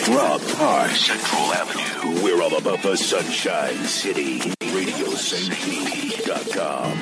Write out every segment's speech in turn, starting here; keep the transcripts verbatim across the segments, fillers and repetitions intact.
Rob Parr, Central Avenue. We're all about the Sunshine City. radio saint pete dot com.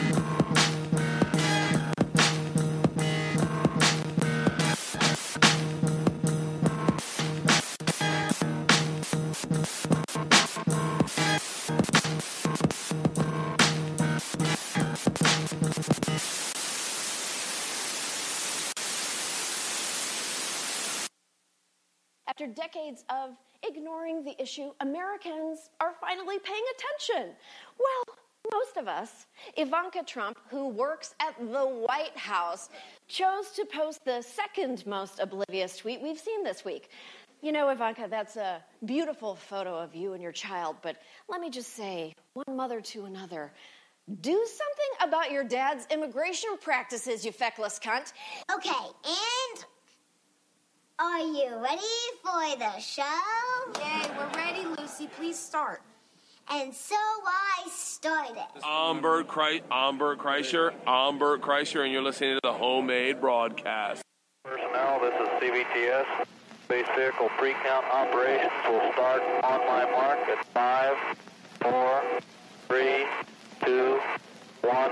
After decades of ignoring the issue, Americans are finally paying attention. Well, most of us. Ivanka Trump, who works at the White House, chose to post the second most oblivious tweet we've seen this week. You know, Ivanka, that's a beautiful photo of you and your child, but let me just say, one mother to another, do something about your dad's immigration practices, you feckless cunt. Okay, and... are you ready for the show? Yay, we're ready, Lucy. Please start. And so I started. I'm Bert, Kreis- I'm Bert Kreischer. I'm Bert Kreischer, and you're listening to the Homemade Broadcast. Personnel, this is C V T S. Space Vehicle Pre-Count Operations will start on my mark at five, four, three, two, one.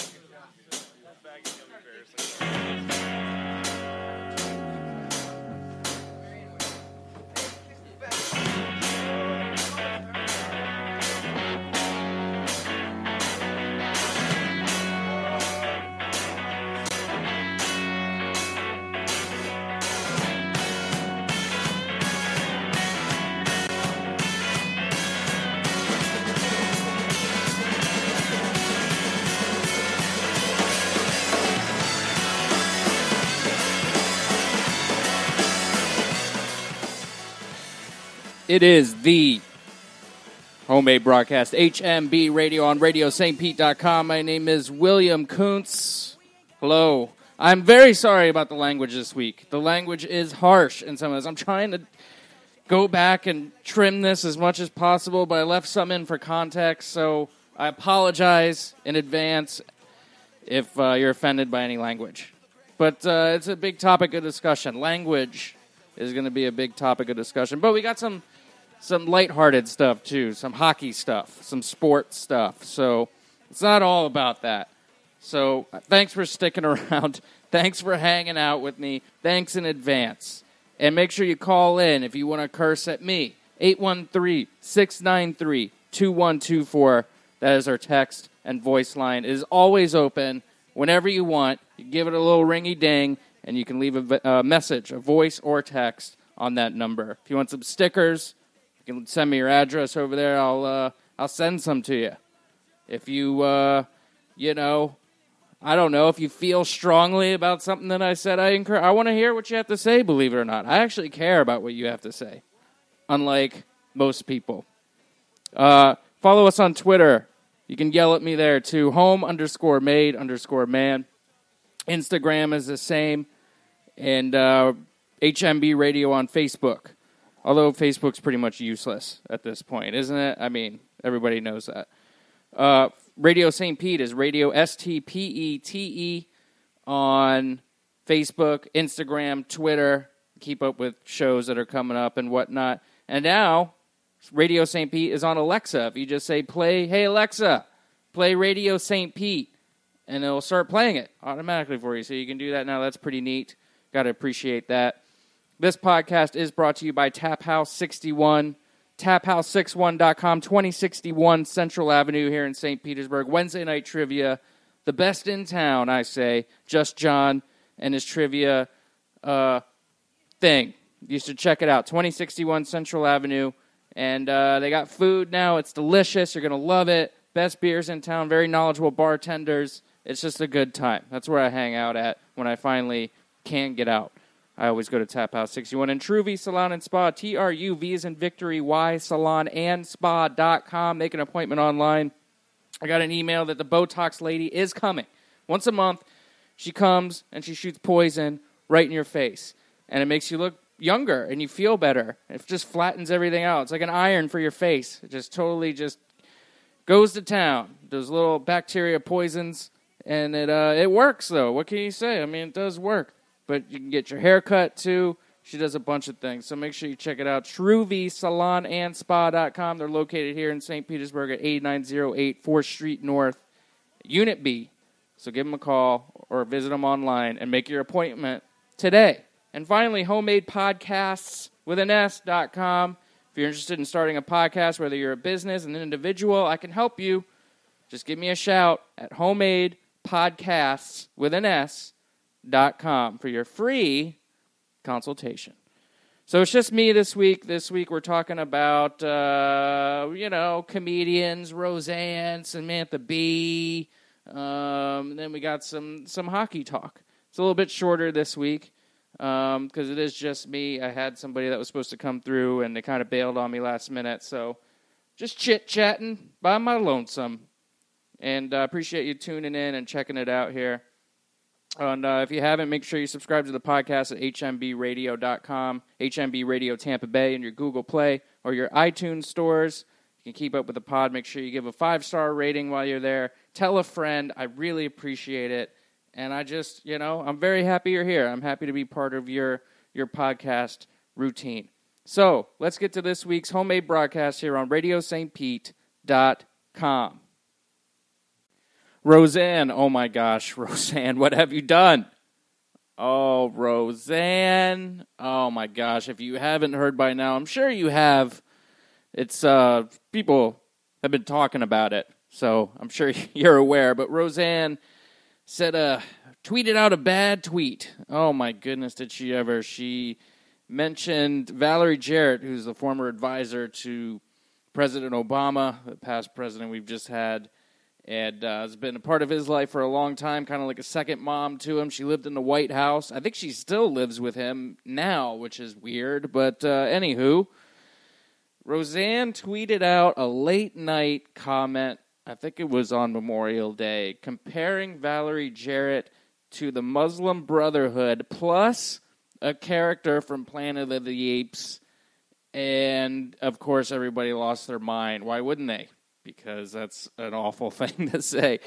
It is the Homemade Broadcast, H M B Radio on radio saint pete dot com. My name is William Kuntz. Hello. I'm very sorry about the language this week. The language is harsh in some of this. I'm trying to go back and trim this as much as possible, but I left some in for context, so I apologize in advance if uh, you're offended by any language. But uh, it's a big topic of discussion. Language is going to be a big topic of discussion. But we got some some lighthearted stuff, too. Some hockey stuff. Some sports stuff. So it's not all about that. So thanks for sticking around. Thanks for hanging out with me. Thanks in advance. And make sure you call in if you want to curse at me. eight one three, six nine three, two one two four. That is our text and voice line. It is always open whenever you want. You give it a little ringy-ding, and you can leave a, a message, a voice or text on that number. If you want some stickers, you can send me your address over there. I'll uh, I'll send some to you. If you, uh, you know, I don't know, if you feel strongly about something that I said, I encourage, I want to hear what you have to say, believe it or not. I actually care about what you have to say, unlike most people. Uh, follow us on Twitter. You can yell at me there, too. Home underscore made underscore man. Instagram is the same. And uh, H M B Radio on Facebook. Although Facebook's pretty much useless at this point, isn't it? I mean, everybody knows that. Uh, Radio Saint Pete is Radio S T P E T E on Facebook, Instagram, Twitter. Keep up with shows that are coming up and whatnot. And now, Radio Saint Pete is on Alexa. If you just say, play, hey Alexa, play Radio Saint Pete, and it'll start playing it automatically for you. So you can do that now. That's pretty neat. Got to appreciate that. This podcast is brought to you by Tap House sixty-one, tap house sixty-one dot com, twenty sixty-one Central Avenue here in Saint Petersburg. Wednesday night trivia, the best in town, I say. Just John and his trivia uh, thing. You should check it out, twenty sixty-one Central Avenue. And uh, they got food now. It's delicious. You're going to love it. Best beers in town, very knowledgeable bartenders. It's just a good time. That's where I hang out at when I finally can get out. I always go to Tap House sixty-one. And True V Salon and Spa, T R U V as in Victory, Y, salon and spa dot com. Make an appointment online. I got an email that the Botox lady is coming. Once a month, she comes and she shoots poison right in your face. And it makes you look younger and you feel better. It just flattens everything out. It's like an iron for your face. It just totally just goes to town. Those little bacteria poisons. And it uh, it works, though. What can you say? I mean, it does work. But you can get your hair cut, too. She does a bunch of things, so make sure you check it out. Shruvi Salon and Spa dot com. They're located here in Saint Petersburg at eighty-nine oh eight fourth Street North, Unit B. So give them a call or visit them online and make your appointment today. And finally, homemade podcasts with an S dot com. If you're interested in starting a podcast, whether you're a business, an individual, I can help you. Just give me a shout at homemade podcasts with an S dot com for your free consultation. So it's just me this week. This week we're talking about, uh, you know, comedians, Roseanne, Samantha Bee. Um, then we got some, some hockey talk. It's a little bit shorter this week because um, it is just me. I had somebody that was supposed to come through, and they kind of bailed on me last minute. So just chit-chatting by my lonesome. And I uh, appreciate you tuning in and checking it out here. And uh, if you haven't, make sure you subscribe to the podcast at H M B radio dot com, H M B Radio Tampa Bay in your Google Play or your iTunes stores. You can keep up with the pod. Make sure you give a five-star rating while you're there. Tell a friend. I really appreciate it. And I just, you know, I'm very happy you're here. I'm happy to be part of your, your podcast routine. So let's get to this week's homemade broadcast here on radio st pete dot com. Roseanne, oh my gosh, Roseanne, what have you done? Oh, Roseanne, oh my gosh, if you haven't heard by now, I'm sure you have. It's, uh, people have been talking about it, so I'm sure you're aware. But Roseanne said, uh, tweeted out a bad tweet. Oh my goodness, did she ever? She mentioned Valerie Jarrett, who's the former advisor to President Obama, the past president we've just had. And uh, has been a part of his life for a long time, kind of like a second mom to him. She lived in the White House. I think she still lives with him now, which is weird. But uh, anywho, Roseanne tweeted out a late-night comment, I think it was on Memorial Day, comparing Valerie Jarrett to the Muslim Brotherhood, plus a character from Planet of the Apes. And, of course, everybody lost their mind. Why wouldn't they? Because that's an awful thing to say.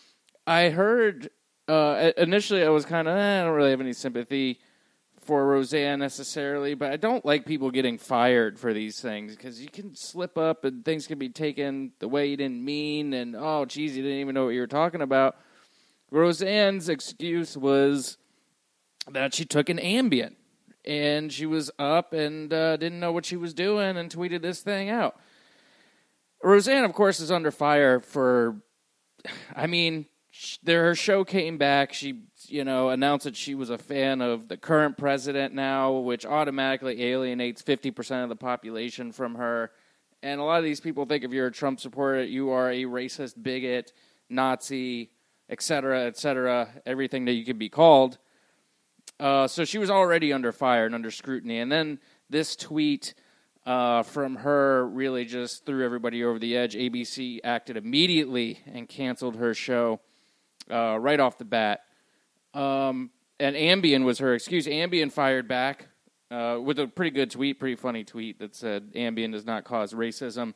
I heard, uh, initially I was kind of, eh, I don't really have any sympathy for Roseanne necessarily, but I don't like people getting fired for these things, because you can slip up and things can be taken the way you didn't mean, and, oh, geez, you didn't even know what you were talking about. Roseanne's excuse was that she took an Ambien, and she was up and uh, didn't know what she was doing and tweeted this thing out. Roseanne, of course, is under fire for, I mean, she, her show came back. She, you know, announced that she was a fan of the current president now, which automatically alienates fifty percent of the population from her. And a lot of these people think if you're a Trump supporter, you are a racist, bigot, Nazi, et cetera, et cetera, everything that you could be called. Uh, so she was already under fire and under scrutiny. And then this tweet Uh, from her really just threw everybody over the edge. A B C acted immediately and canceled her show uh, right off the bat. Um, and Ambien was her excuse. Ambien fired back uh, with a pretty good tweet, pretty funny tweet that said Ambien does not cause racism.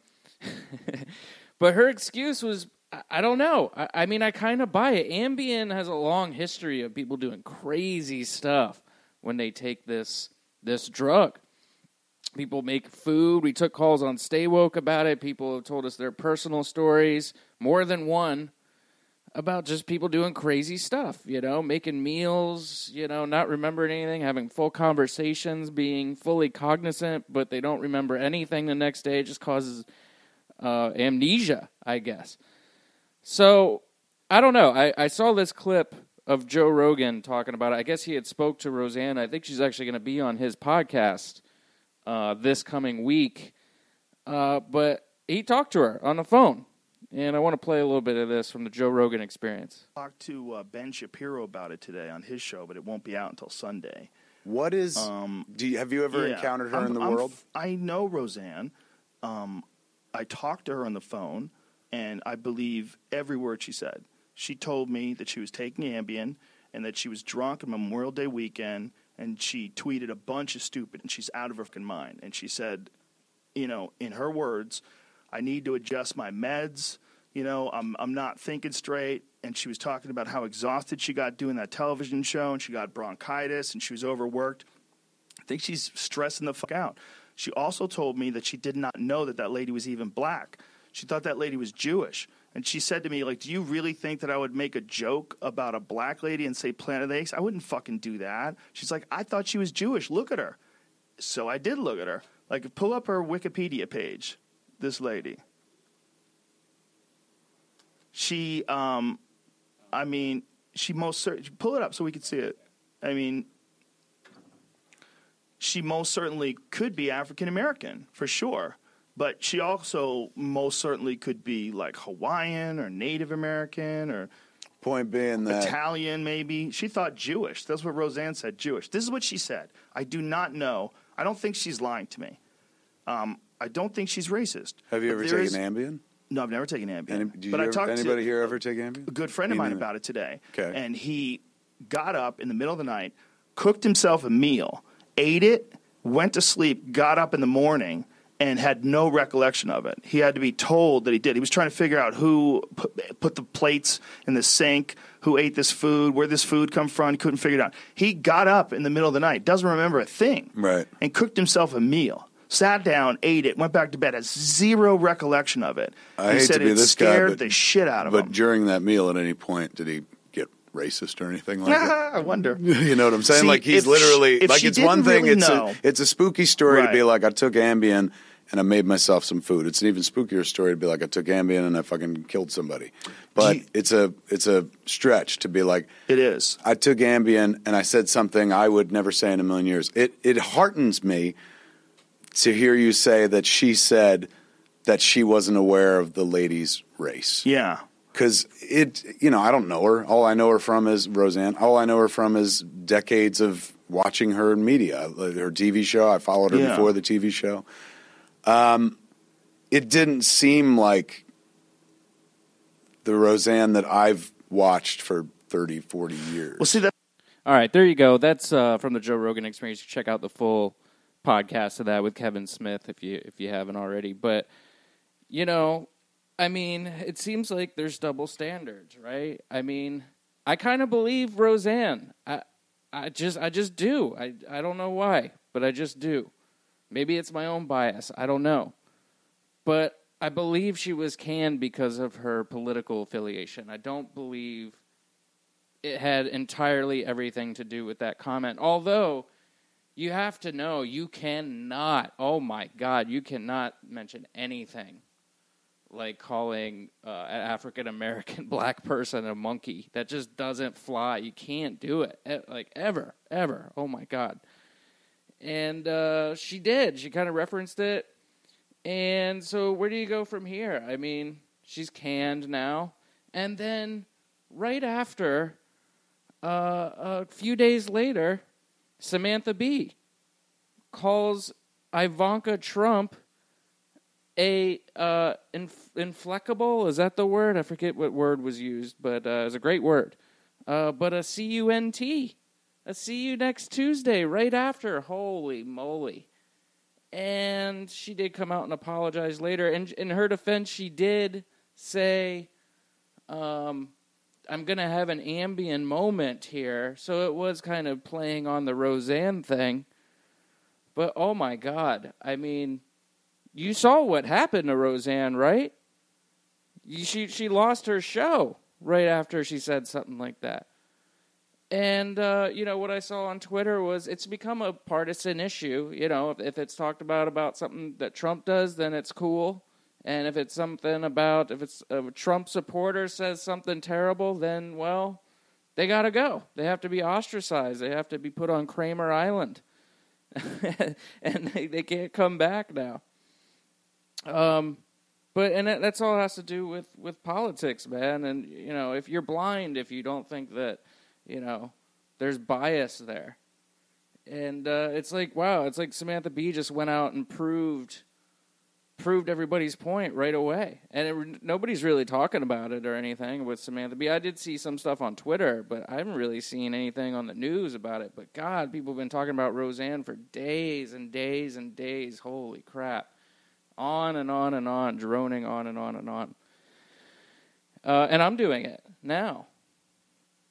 But her excuse was, I, I don't know. I, I mean, I kind of buy it. Ambien has a long history of people doing crazy stuff when they take this this drug. People make food. We took calls on Stay Woke about it. People have told us their personal stories, more than one, about just people doing crazy stuff, you know, making meals, you know, not remembering anything, having full conversations, being fully cognizant, but they don't remember anything the next day. It just causes uh, amnesia, I guess. So, I don't know. I, I saw this clip of Joe Rogan talking about it. I guess he had spoke to Roseanne. I think she's actually going to be on his podcast Uh, this coming week, uh, but he talked to her on the phone, and I want to play a little bit of this from the Joe Rogan Experience. I talked to uh, Ben Shapiro about it today on his show, but it won't be out until Sunday. What is? Um, do you, have you ever yeah, encountered her I'm, in the I'm, world? I know Roseanne. Um, I talked to her on the phone, and I believe every word she said. She told me that she was taking Ambien and that she was drunk on Memorial Day weekend. And she tweeted a bunch of stupid, and she's out of her fucking mind. And she said, you know, in her words, I need to adjust my meds. You know, I'm I'm not thinking straight. And she was talking about how exhausted she got doing that television show, and she got bronchitis, and she was overworked. think she's stressing the fuck out. She also told me that she did not know that that lady was even black. She thought that lady was Jewish. And she said to me, like, do you really think that I would make a joke about a black lady and say Planet of the Apes? I wouldn't fucking do that. She's like, I thought she was Jewish. Look at her. So I did look at her. Like, pull up her Wikipedia page, this lady. She, um, I mean, she most certainly, pull it up so we could see it. I mean, she most certainly could be African American, for sure. But she also most certainly could be like Hawaiian or Native American or point being that Italian, maybe. She thought Jewish. That's what Roseanne said, Jewish. This is what she said. I do not know. I don't think she's lying to me. Um, I don't think she's racist. Have you But ever there taken is- Ambien? No, I've never taken Ambien. Any, do you but I ever, talked anybody to here ever take Ambien? a good friend of Me mine neither. about it today. Okay. And he got up in the middle of the night, cooked himself a meal, ate it, went to sleep, got up in the morning, and had no recollection of it. He had to be told that he did. He was trying to figure out who put, put the plates in the sink, who ate this food, where this food come from. He couldn't figure it out. He got up in the middle of the night, doesn't remember a thing, Right. and cooked himself a meal. Sat down, ate it, went back to bed, has zero recollection of it. I he hate said to be it this guy, scared but, the shit out of but him. during that meal, at any point, did he get racist or anything like that? I wonder. You know what I'm saying? See, like he's if literally she- if like she it's one didn't thing. really it's know- a it's a spooky story to be Right. like I took Ambien and I made myself some food. It's an even spookier story to be like I took Ambien and I fucking killed somebody. But you- it's a it's a stretch to be like It is. I took Ambien and I said something I would never say in a million years. It it heartens me to hear you say that she said that she wasn't aware of the lady's race. Yeah. Because it, you know, I don't know her. All I know her from is Roseanne. All I know her from is decades of watching her in media, her T V show. I followed her Yeah. before the T V show. Um, it didn't seem like the Roseanne that I've watched for thirty, forty years. Well, see, that All right, there you go. That's uh, from the Joe Rogan Experience. Check out the full podcast of that with Kevin Smith if you if you haven't already. But you know, I mean, it seems like there's double standards, right? I mean, I kind of believe Roseanne. I I just I just do. I I don't know why, but I just do. Maybe it's my own bias. I don't know. But I believe she was canned because of her political affiliation. I don't believe it had entirely everything to do with that comment. Although, you have to know, you cannot, oh my God, you cannot mention anything like calling uh, an African-American black person a monkey. That just doesn't fly. You can't do it, e- like ever, ever. Oh my God. And uh, she did. She kind of referenced it. And so where do you go from here? I mean, she's canned now. And then right after, uh, a few days later, Samantha Bee calls Ivanka Trump a uh, inf- inflexible, is that the word? I forget what word was used, but uh, it's a great word. Uh, but a C U N T. A see you next Tuesday right after. Holy moly. And she did come out and apologize later. And in her defense, she did say, um, I'm going to have an Ambien moment here. So it was kind of playing on the Roseanne thing. But, oh, my God. I mean, you saw what happened to Roseanne, right? You, she, she lost her show right after she said something like that. And, uh, you know, what I saw on Twitter was it's become a partisan issue. You know, if, if it's talked about about something that Trump does, then it's cool. And if it's something about, if it's a Trump supporter says something terrible, then, well, they got to go. They have to be ostracized. They have to be put on Kramer Island. And they, they can't come back now. Um, but, and that, that's all it has to do with, with politics, man. And, you know, if you're blind, if you don't think that, you know, there's bias there. And uh, it's like, wow, it's like Samantha Bee just went out and proved proved everybody's point right away. And it, nobody's really talking about it or anything with Samantha Bee. I did see some stuff on Twitter, but I haven't really seen anything on the news about it. But, God, people have been talking about Roseanne for days and days and days. Holy crap. On and on and on, droning on and on and on. Uh, and I'm doing it now.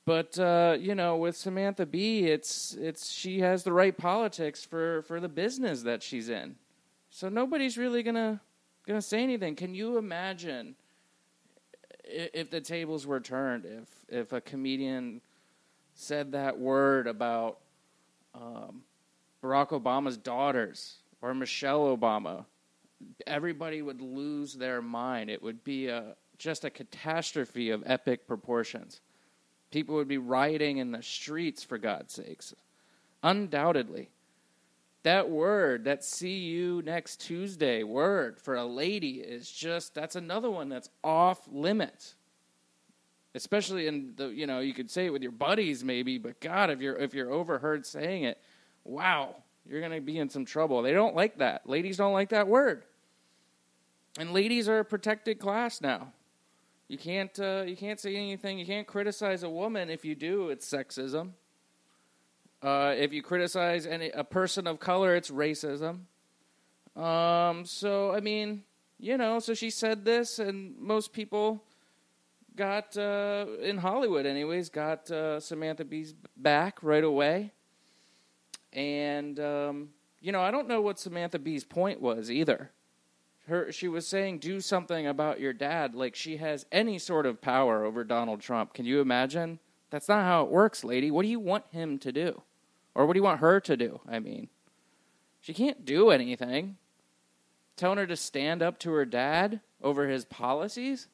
But uh, you know, with Samantha Bee, it's it's she has the right politics for, for the business that she's in. So nobody's really gonna gonna say anything. Can you imagine if, if the tables were turned? If if a comedian said that word about um, Barack Obama's daughters or Michelle Obama, everybody would lose their mind. It would be a just a catastrophe of epic proportions. People would be rioting in the streets, for God's sakes. Undoubtedly. That word, that see you next Tuesday word for a lady is just, that's another one that's off limits. Especially in the, you know, you could say it with your buddies maybe, but God, if you're if you're overheard saying it, wow, you're going to be in some trouble. They don't like that. Ladies don't like that word. And ladies are a protected class now. You can't uh, you can't say anything. You can't criticize a woman. If you do, it's sexism. Uh, if you criticize any, a person of color, it's racism. Um, so, I mean, you know, so she said this, and most people got, uh, in Hollywood anyways, got uh, Samantha Bee's back right away. And, um, you know, I don't know what Samantha Bee's point was either. Her, she was saying, do something about your dad, like she has any sort of power over Donald Trump. Can you imagine? That's not how it works, lady. What do you want him to do? Or what do you want her to do, I mean? She can't do anything. Telling her to stand up to her dad over his policies?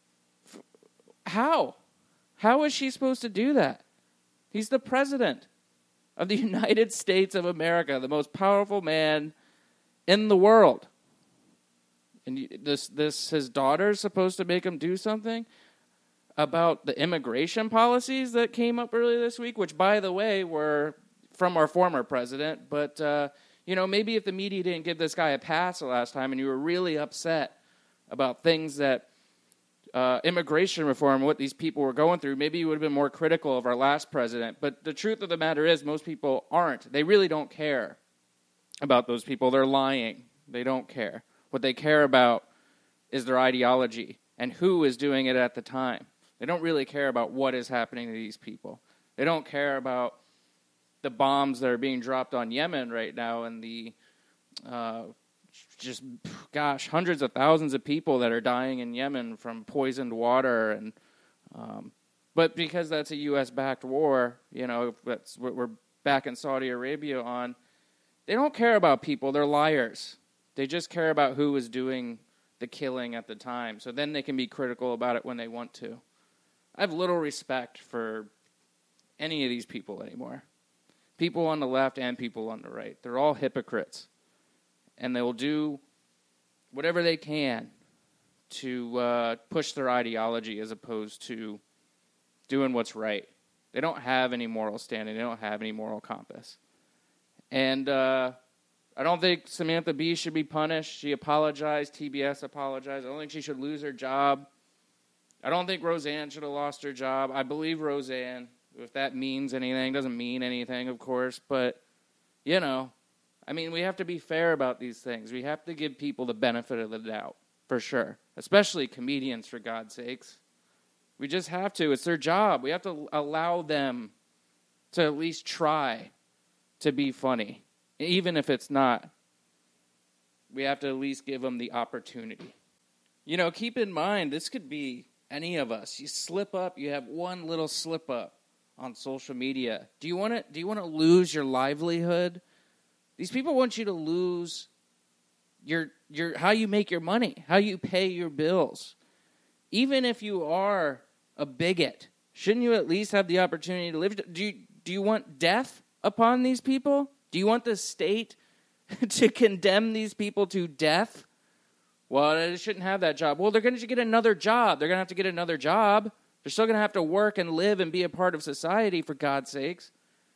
How? How is she supposed to do that? He's the president of the United States of America, the most powerful man in the world. And this, this, his daughter's supposed to make him do something about the immigration policies that came up earlier this week, which, by the way, were from our former president. But, uh, you know, maybe if the media didn't give this guy a pass the last time and you were really upset about things that uh, immigration reform, what these people were going through, maybe you would have been more critical of our last president. But the truth of the matter is most people aren't. They really don't care about those people. They're lying. They don't care. What they care about is their ideology and who is doing it at the time. They don't really care about what is happening to these people. They don't care about the bombs that are being dropped on Yemen right now and the, uh, just, gosh, hundreds of thousands of people that are dying in Yemen from poisoned water. And um, but because that's a U S-backed war, you know, that's what we're back in Saudi Arabia on, they don't care about people. They're liars. They just care about who is doing the killing at the time. So then they can be critical about it when they want to. I have little respect for any of these people anymore. People on the left and people on the right. They're all hypocrites. And they will do whatever they can to uh, push their ideology as opposed to doing what's right. They don't have any moral standing. They don't have any moral compass. And uh, I don't think Samantha Bee should be punished. She apologized. T B S apologized. I don't think she should lose her job. I don't think Roseanne should have lost her job. I believe Roseanne. If that means anything, doesn't mean anything, of course. But, you know, I mean, we have to be fair about these things. We have to give people the benefit of the doubt, for sure. Especially comedians, for God's sakes. We just have to. It's their job. We have to allow them to at least try to be funny. Even if it's not, we have to at least give them the opportunity. You know, keep in mind, this could be any of us. You slip up, you have one little slip up on social media. Do you want to do you want to lose your livelihood? These people want you to lose your your how you make your money, how you pay your bills. Even if you are a bigot, shouldn't you at least have the opportunity to live? Do you, do you want death upon these people? Do you want the state to condemn these people to death? Well, they shouldn't have that job. Well, they're going to get another job. They're going to have to get another job. They're still going to have to work and live and be a part of society, for God's sakes.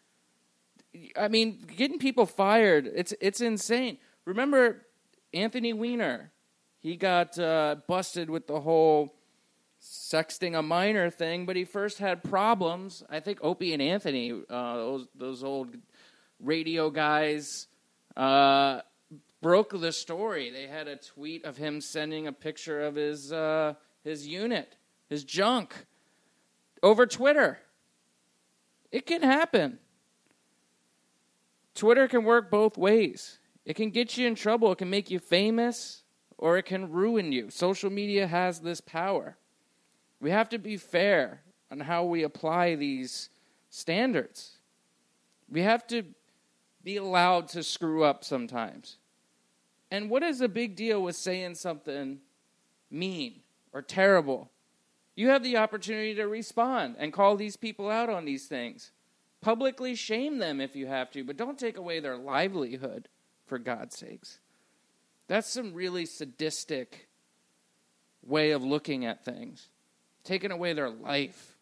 I mean, getting people fired, it's it's insane. Remember Anthony Weiner? He got uh, busted with the whole sexting a minor thing, but he first had problems. I think Opie and Anthony, uh, those those old radio guys, uh, broke the story. They had a tweet of him sending a picture of his uh, his unit, his junk, over Twitter. It can happen. Twitter can work both ways. It can get you in trouble. It can make you famous, or it can ruin you. Social media has this power. We have to be fair on how we apply these standards. We have to be allowed to screw up sometimes. And what is the big deal with saying something mean or terrible? You have the opportunity to respond and call these people out on these things. Publicly shame them if you have to, but don't take away their livelihood, for God's sakes. That's some really sadistic way of looking at things. Taking away their life.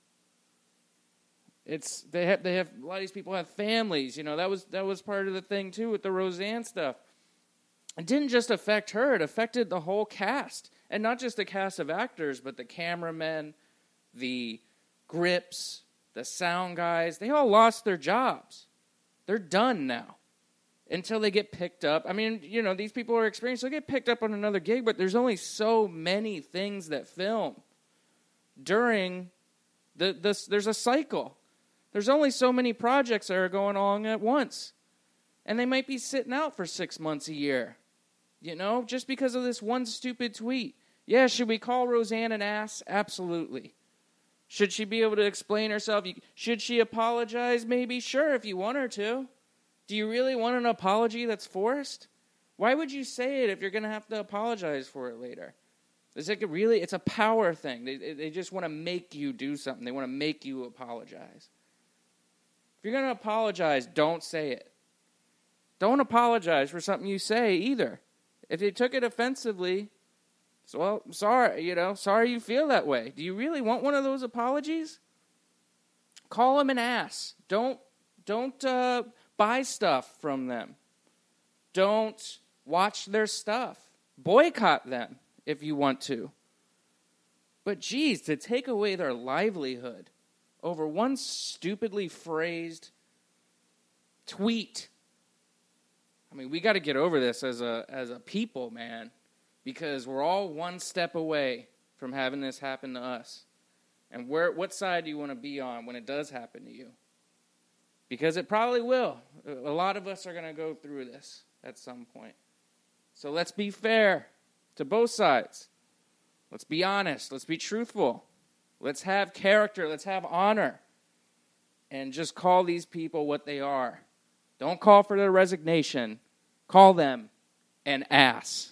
It's they have they have a lot of these people have families, you know, that was that was part of the thing too with the Roseanne stuff. It didn't just affect her, it affected the whole cast. And not just the cast of actors, but the cameramen, the grips, the sound guys, they all lost their jobs. They're done now until they get picked up. I mean, you know, these people are experienced. They'll get picked up on another gig, but there's only so many things that film during the this. There's a cycle. There's only so many projects that are going on at once. And they might be sitting out for six months a year, you know, just because of this one stupid tweet. Yeah, should we call Roseanne an ass? Absolutely. Should she be able to explain herself? Should she apologize? Maybe. Sure, if you want her to. Do you really want an apology that's forced? Why would you say it if you're going to have to apologize for it later? Is it really? It's a power thing. They, they just want to make you do something. They want to make you apologize. If you're going to apologize, don't say it. Don't apologize for something you say either. If they took it offensively, so, well, sorry, you know, sorry you feel that way. Do you really want one of those apologies? Call them an ass. Don't, don't uh, buy stuff from them. Don't watch their stuff. Boycott them if you want to. But geez, to take away their livelihood over one stupidly phrased tweet. I mean, we got to get over this as a as a people, man, because we're all one step away from having this happen to us. And where what side do you want to be on when it does happen to you? Because it probably will. A lot of us are going to go through this at some point. So let's be fair to both sides. Let's be honest. Let's be truthful. Let's have character. Let's have honor. And just call these people what they are. Don't call for their resignation. Call them an ass.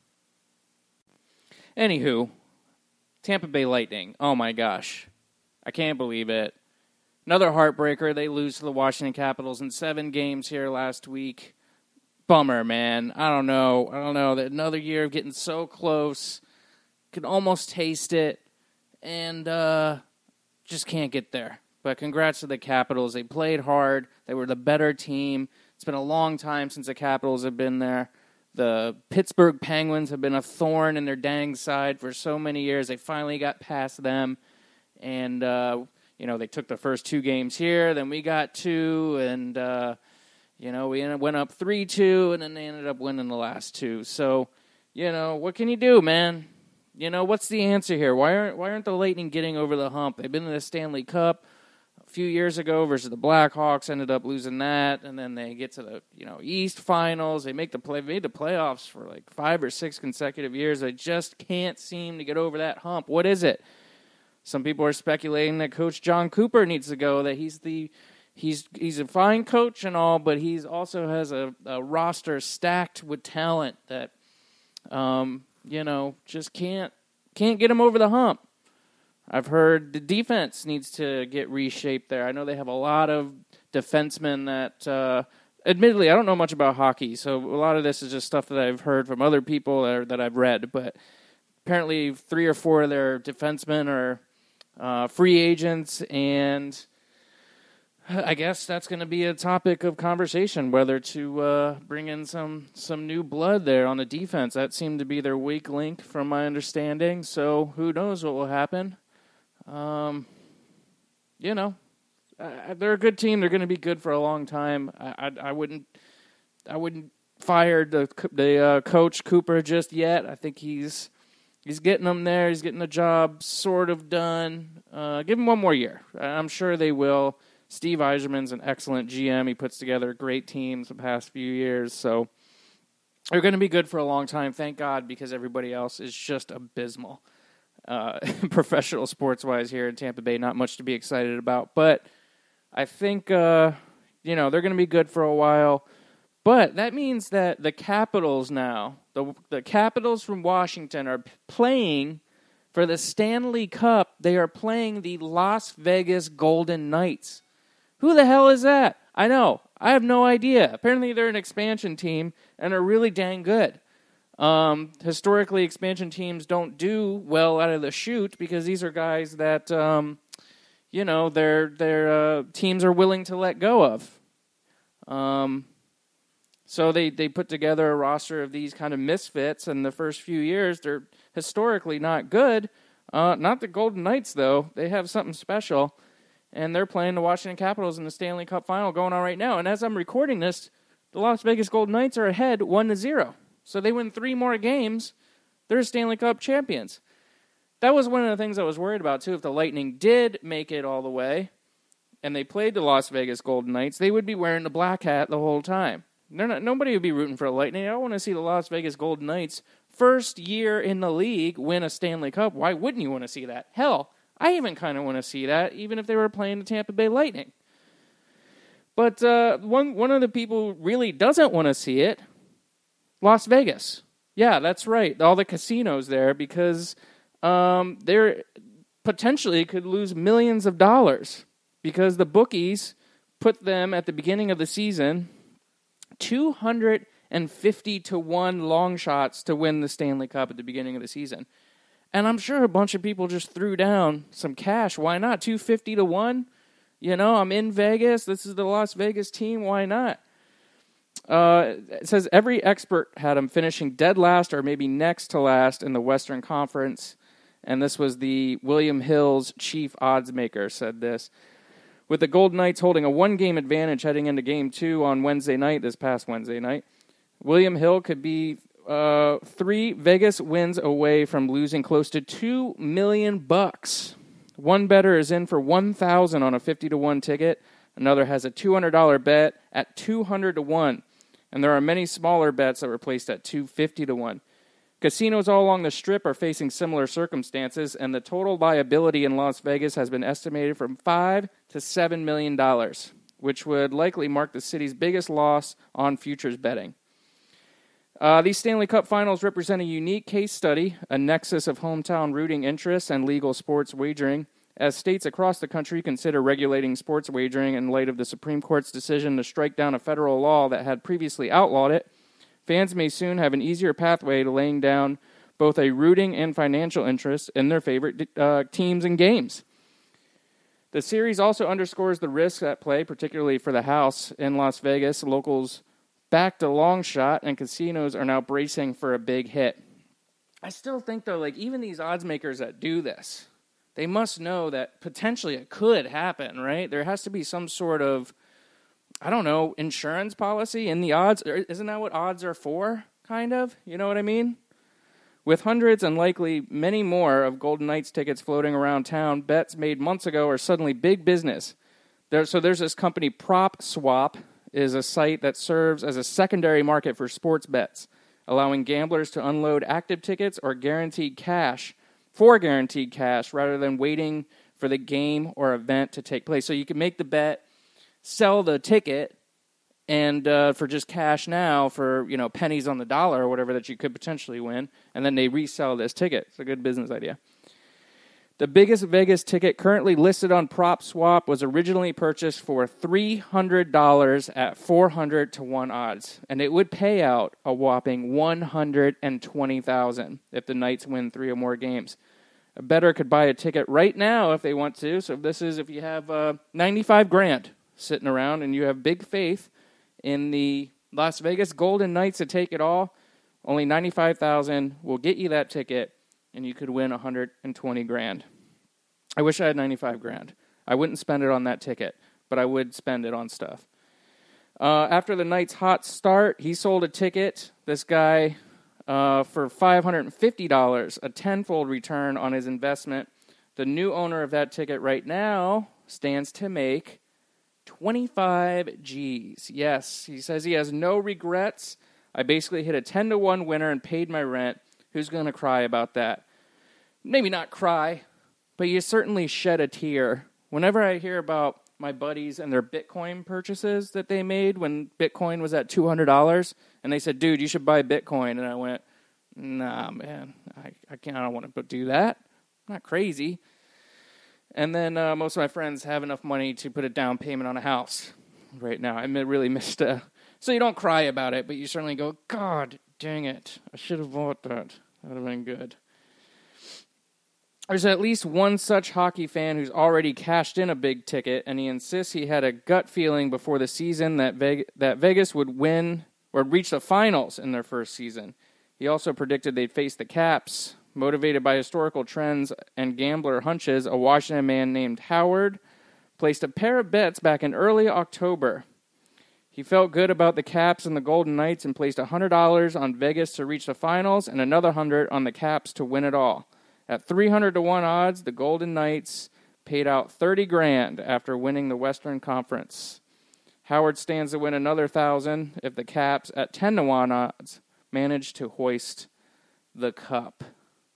Anywho, Tampa Bay Lightning. Oh my gosh. I can't believe it. Another heartbreaker. They lose to the Washington Capitals in seven games here last week. Bummer, man. I don't know. I don't know. Another year of getting so close. Can almost taste it. And uh, just can't get there. But congrats to the Capitals. They played hard. They were the better team. It's been a long time since the Capitals have been there. The Pittsburgh Penguins have been a thorn in their dang side for so many years. They finally got past them. And, uh, you know, they took the first two games here. Then we got two. And, uh, you know, we ended, went up three two. And then they ended up winning the last two. So, you know, what can you do, man? You know, what's the answer here? Why aren't, why aren't the Lightning getting over the hump? They've been in the Stanley Cup a few years ago versus the Blackhawks, ended up losing that, and then they get to the, you know, East Finals. They make the play, made the playoffs for like five or six consecutive years. They just can't seem to get over that hump. What is it? Some people are speculating that Coach John Cooper needs to go. That he's the he's he's a fine coach and all, but he's also has a, a roster stacked with talent that, um, you know, just can't can't get him over the hump. I've heard the defense needs to get reshaped there. I know they have a lot of defensemen that, uh, admittedly, I don't know much about hockey, so a lot of this is just stuff that I've heard from other people or that I've read. But apparently three or four of their defensemen are uh, free agents, and I guess that's going to be a topic of conversation, whether to uh, bring in some, some new blood there on the defense. That seemed to be their weak link from my understanding, so who knows what will happen. Um, you know, uh, they're a good team. They're going to be good for a long time. I, I, I wouldn't, I wouldn't fire the the uh, coach Cooper just yet. I think he's he's getting them there. He's getting the job sort of done. Uh, give him one more year. I'm sure they will Steve Yzerman's an excellent G M. He puts together great teams the past few years. So they're going to be good for a long time, thank God, because everybody else is just abysmal. Uh, professional sports-wise here in Tampa Bay, not much to be excited about. But I think, uh, you know, they're going to be good for a while. But that means that the Capitals now, the the Capitals from Washington are p- playing for the Stanley Cup. They are playing the Las Vegas Golden Knights. Who the hell is that? I know. I have no idea. Apparently they're an expansion team and are really dang good. Um, historically, expansion teams don't do well out of the chute because these are guys that, um, you know, their their uh, teams are willing to let go of. Um, so they, they put together a roster of these kind of misfits, and the first few years they're historically not good. Uh, not the Golden Knights, though. They have something special, and they're playing the Washington Capitals in the Stanley Cup Final going on right now. And as I'm recording this, the Las Vegas Golden Knights are ahead one to zero. So they win three more games, they're Stanley Cup champions. That was one of the things I was worried about, too. If the Lightning did make it all the way, and they played the Las Vegas Golden Knights, they would be wearing the black hat the whole time. They're not, nobody would be rooting for the Lightning. I don't want to see the Las Vegas Golden Knights, first year in the league, win a Stanley Cup. Why wouldn't you want to see that? Hell, I even kind of want to see that, even if they were playing the Tampa Bay Lightning. But uh, one one of the people who really doesn't want to see it, Las Vegas. Yeah, that's right. All the casinos there, because um, they're potentially could lose millions of dollars because the bookies put them at the beginning of the season two hundred fifty to one long shots to win the Stanley Cup at the beginning of the season. And I'm sure a bunch of people just threw down some cash. Why not? two hundred fifty to one? You know, I'm in Vegas. This is the Las Vegas team. Why not? Uh, it says every expert had him finishing dead last or maybe next to last in the Western Conference. And this was the William Hill's chief odds maker said this. With the Golden Knights holding a one-game advantage heading into Game two on Wednesday night, this past Wednesday night, William Hill could be uh, three Vegas wins away from losing close to two million bucks. One bettor is in for one thousand on a fifty to one ticket. Another has a two hundred dollars bet at two hundred to one. And there are many smaller bets that were placed at two hundred fifty to one. Casinos all along the Strip are facing similar circumstances, and the total liability in Las Vegas has been estimated from five to seven million dollars, which would likely mark the city's biggest loss on futures betting. Uh, these Stanley Cup Finals represent a unique case study, a nexus of hometown rooting interests and legal sports wagering, as states across the country consider regulating sports wagering in light of the Supreme Court's decision to strike down a federal law that had previously outlawed it. Fans may soon have an easier pathway to laying down both a rooting and financial interest in their favorite uh, teams and games. The series also underscores the risks at play, particularly for the house in Las Vegas. Locals backed a long shot, and casinos are now bracing for a big hit. I still think, though, like even these odds makers that do this, they must know that potentially it could happen, right? There has to be some sort of, I don't know, insurance policy in the odds. Isn't that what odds are for, kind of? You know what I mean? With hundreds and likely many more of Golden Knights tickets floating around town, bets made months ago are suddenly big business. There, so there's this company, PropSwap, is a site that serves as a secondary market for sports bets, allowing gamblers to unload active tickets or guaranteed cash for guaranteed cash rather than waiting for the game or event to take place. So you can make the bet, sell the ticket, and uh, for just cash now for, you know, pennies on the dollar or whatever that you could potentially win, and then they resell this ticket. It's a good business idea. The biggest Vegas ticket currently listed on PropSwap was originally purchased for three hundred dollars at four hundred to one odds, and it would pay out a whopping one hundred twenty thousand dollars if the Knights win three or more games. A bettor could buy a ticket right now if they want to. So this is if you have uh, ninety-five grand sitting around and you have big faith in the Las Vegas Golden Knights to take it all, only ninety-five thousand dollars will get you that ticket, and you could win one hundred twenty grand. I wish I had ninety-five grand. I wouldn't spend it on that ticket, but I would spend it on stuff. Uh, after the Knights' hot start, he sold a ticket, this guy, uh, for five hundred fifty dollars, a tenfold return on his investment. The new owner of that ticket right now stands to make twenty-five G's. Yes, he says he has no regrets. I basically hit a ten to one winner and paid my rent. Who's going to cry about that? Maybe not cry, but you certainly shed a tear. Whenever I hear about my buddies and their Bitcoin purchases that they made when Bitcoin was at two hundred dollars, and they said, dude, you should buy Bitcoin. And I went, nah, man, I, I can't, I don't want to do that. I'm not crazy. And then uh, most of my friends have enough money to put a down payment on a house right now. I really missed a... So you don't cry about it, but you certainly go, God dang it, I should have bought that. That would have been good. There's at least one such hockey fan who's already cashed in a big ticket, and he insists he had a gut feeling before the season that Ve- that Vegas would win or reach the finals in their first season. He also predicted they'd face the Caps. Motivated by historical trends and gambler hunches, a Washington man named Howard placed a pair of bets back in early October. He felt good about the Caps and the Golden Knights and placed one hundred dollars on Vegas to reach the finals and another one hundred dollars on the Caps to win it all. At three hundred to one odds, the Golden Knights paid out thirty grand after winning the Western Conference. Howard stands to win another one thousand dollars if the Caps, at ten to one odds, manage to hoist the cup.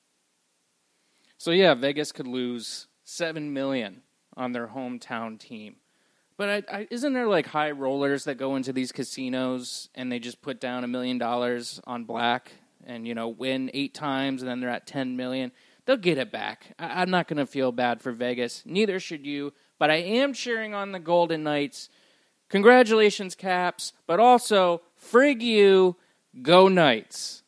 So yeah, Vegas could lose seven million dollars on their hometown team. But I, I, isn't there like high rollers that go into these casinos and they just put down a million dollars on black and, you know, win eight times and then they're at ten million dollars? They'll get it back. I, I'm not going to feel bad for Vegas. Neither should you. But I am cheering on the Golden Knights. Congratulations, Caps. But also, frig you, go Knights.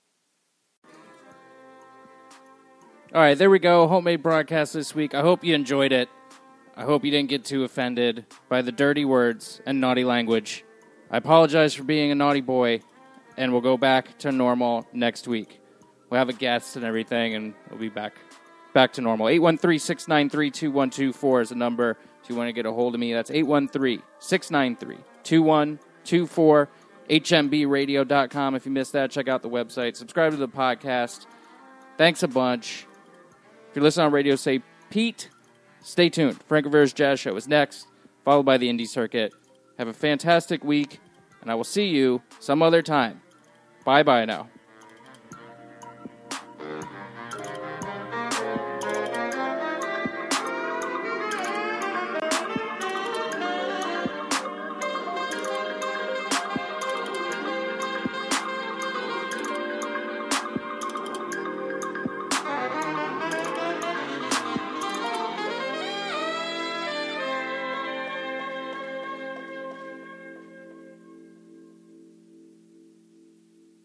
All right, there we go. Homemade broadcast this week. I hope you enjoyed it. I hope you didn't get too offended by the dirty words and naughty language. I apologize for being a naughty boy, and we'll go back to normal next week. We'll have a guest and everything, and we'll be back back to normal. eight one three, six nine three, two one two four is the number if you want to get a hold of me. That's eight one three, six nine three, two one two four. H M B radio dot com. If you missed that, check out the website. Subscribe to the podcast. Thanks a bunch. If you're listening on radio, say Pete. Stay tuned. Frank Rivera's Jazz Show is next, followed by the Indie Circuit. Have a fantastic week, and I will see you some other time. Bye-bye now.